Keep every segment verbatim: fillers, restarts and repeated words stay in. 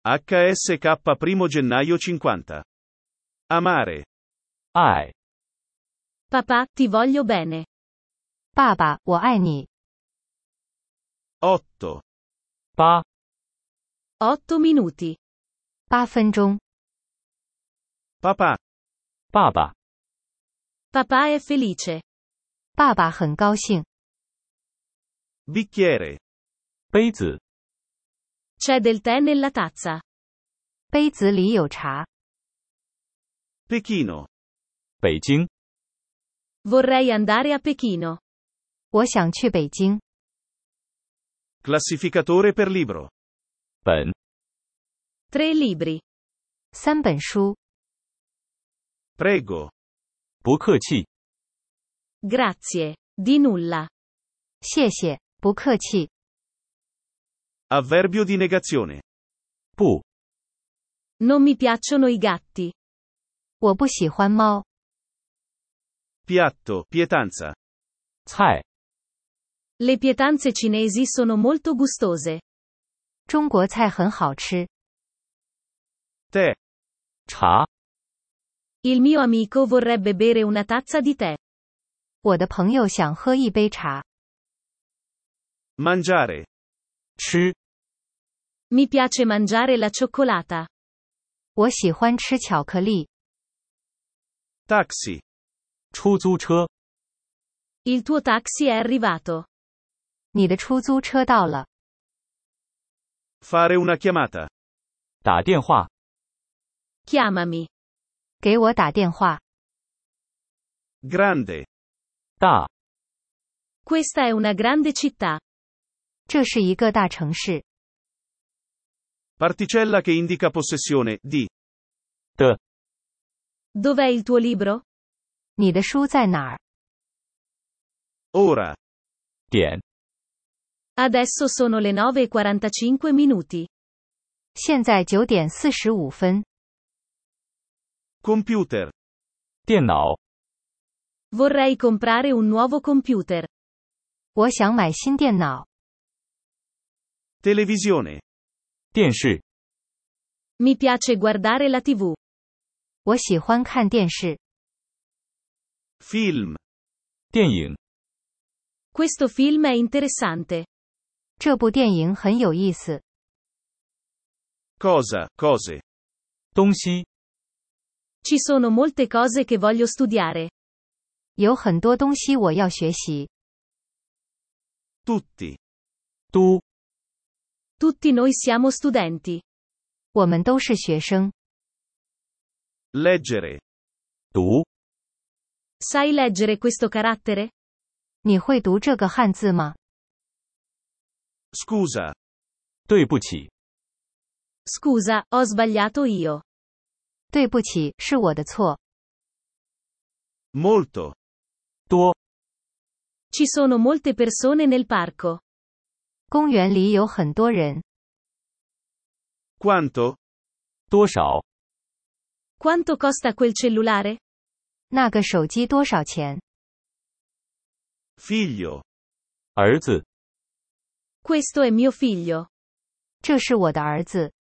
H S K primo gennaio cinquanta. Amare. 爱。 Papà, ti voglio bene. 爸爸，我爱你。 otto. 八。 Otto minuti. 八分钟。 Papà. 爸爸。 Papà è felice. 爸爸很高兴。 Bicchiere. 杯子。 C'è del tè nella tazza. 杯子里有茶。 Pechino. 北京。 Vorrei andare a Pechino. 我想去北京。 Classificatore per libro. 本。 Tre libri. 三本书。 Prego. 不客气。 Grazie. Di nulla. 谢谢，不客气。 Avverbio di negazione. 不。 Non mi piacciono i gatti. 我不喜欢猫。 Piatto, pietanza. 菜。 Le pietanze cinesi sono molto gustose. 中国菜很好吃。 Tè. 茶。 Il mio amico vorrebbe bere una tazza di tè. 我的朋友想喝一杯茶。 Mangiare. 吃。 Mi piace mangiare la cioccolata. 我喜欢吃巧克力。 Taxi. 出租车。 Il tuo taxi è arrivato. 你的出租车到了。 Fare una chiamata. 打电话。 Chiamami. 给我打电话。 Grande. 大。 Questa è una grande città. 这是一个大城市。 Particella che indica possessione, di. 的。 Dov'è il tuo libro? 你的书在哪儿？ Ora. 点。 Adesso sono le nove e quarantacinque minuti. 现在九点四十五分。 Computer. 电脑。 Vorrei comprare un nuovo computer. 我想买新电脑。 Televisione. 电视。 Mi piace guardare la tivù. 我喜欢看电视。 Film. 电影。 Questo film è interessante. 这部电影很有意思。 Cosa, cose. 东西。 Ci sono molte cose che voglio studiare. 有很多东西我要学习。 Tutti. 都。 Tutti noi siamo studenti. 我们都是学生。 Leggere. 读。 Sai leggere questo carattere? 你会读这个汉字吗？ Scusa. 对不起。 Scusa, ho sbagliato io. 对不起，是我的错。 Molto. 多。 Ci sono molte persone nel parco. 公园里有很多人。 Quanto? 多少。 Quanto costa quel cellulare? 那个手机多少钱？ Figlio. 儿子。 Questo è mio figlio. 这是我的儿子。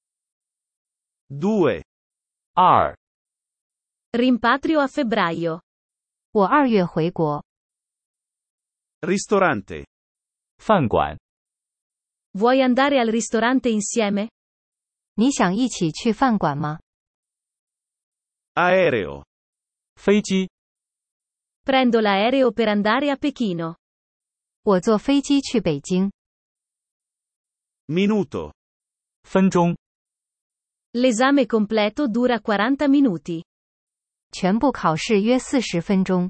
Due. 二。 Rimpatrio a febbraio. 我二月回国。 Ristorante. 饭馆。 Vuoi andare al ristorante insieme? 你想一起去饭馆吗？ Aereo. 飞机。 Prendo l'aereo per andare a Pechino. 我坐飞机去北京。 Minuto. 分钟。 L'esame completo dura quaranta minuti. 全部考试约四十分钟。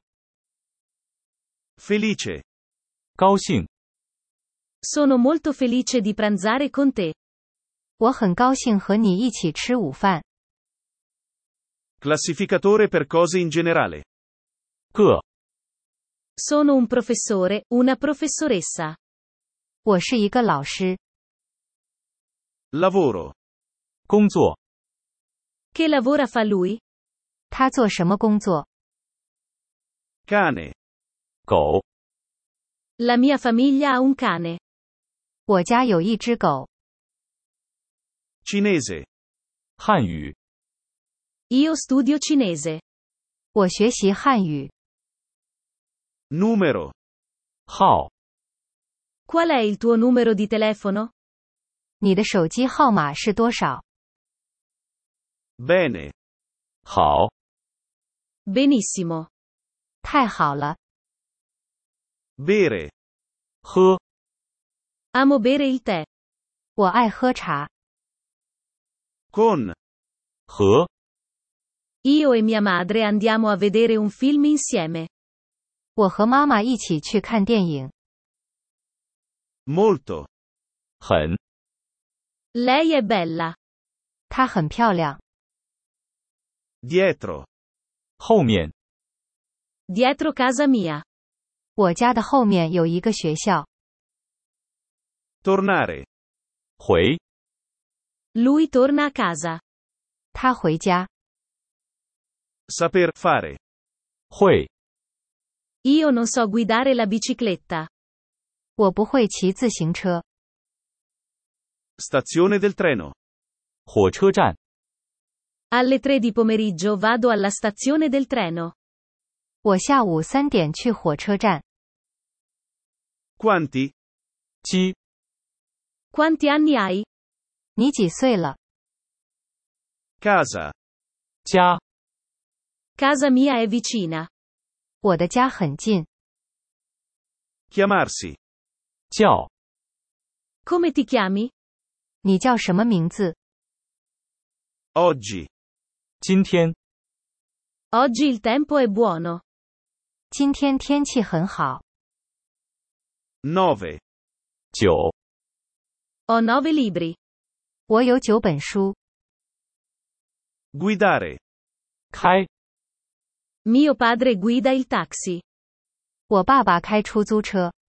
Felice. 高兴。 Sono molto felice di pranzare con te. 我很高兴和你一起吃午饭。 Classificatore per cose in generale. 个。 Sono un professore, una professoressa. 我是一个老师。 Lavoro. 工作。 Che lavora fa lui? 他做什么工作？ Cane. 狗。 La mia famiglia ha un cane. 我家有一只狗。 Cinese. 汉语。 Io studio cinese. 我学习汉语。 Numero. 号。 Qual è il tuo numero di telefono? 你的手机号码是多少？ Bene. 好。 Benissimo. 太好了。 Bere. 喝。 Amo bere il tè. 我爱喝茶。 Con. 和。 Io e mia madre andiamo a vedere un film insieme. 我和妈妈一起去看电影。 Molto. 很。 Lei è bella. 她很漂亮。 Dietro. 后面。 Dietro casa mia. 我家的后面有一个学校。 Tornare. 回。 Lui torna a casa. 他回家。 Saper fare. 会。 Io non so guidare la bicicletta. 我不会骑自行车。 Stazione del treno. 火车站。 Alle tre di pomeriggio vado alla stazione del treno. 我下午三点去火车站。 Quanti? 几。 Quanti anni hai? 你几岁了？ Casa. 家。 Casa mia è vicina. 我的家很近。 Chiamarsi. 叫。 Come ti chiami? 你叫什么名字？ Oggi. 今天。 Oggi il tempo è buono. 今天天气很好。 Nove. 九。 Ho nove libri. 我有九本书。 Guidare. 开。 Mio padre guida il taxi. 我爸爸开出租车。